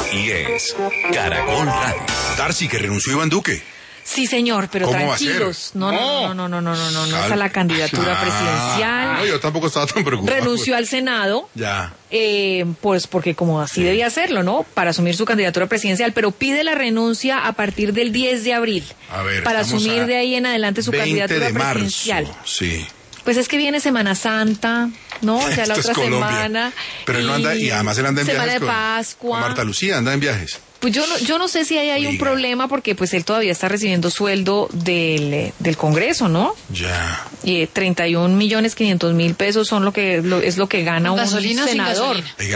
y es Caracol Radio. Darcy, que renunció Iván Duque. Sí, señor, pero ¿Cómo va a tranquilos. ser? No es a la candidatura presidencial. No, yo tampoco estaba tan preocupado. Renunció al Senado. Ya. Pues porque como así debía hacerlo, ¿no? Para asumir su candidatura presidencial, pero pide la renuncia a partir del 10 de abril. A ver, para asumir de ahí en adelante su 20 candidatura de marzo, presidencial. Sí. Pues es que viene Semana Santa, ¿no? O sea, la Esto es otra Colombia. semana. Pero él no anda, y además él anda en Semana viajes de Pascua. con Marta Lucía, anda en viajes. Pues yo no sé si ahí hay un Oiga. problema porque pues él todavía está recibiendo sueldo del Congreso, ¿no? Ya. Y 31.500.000 pesos son es lo que gana un ¿Gasolina o sin senador. gasolina? Oiga,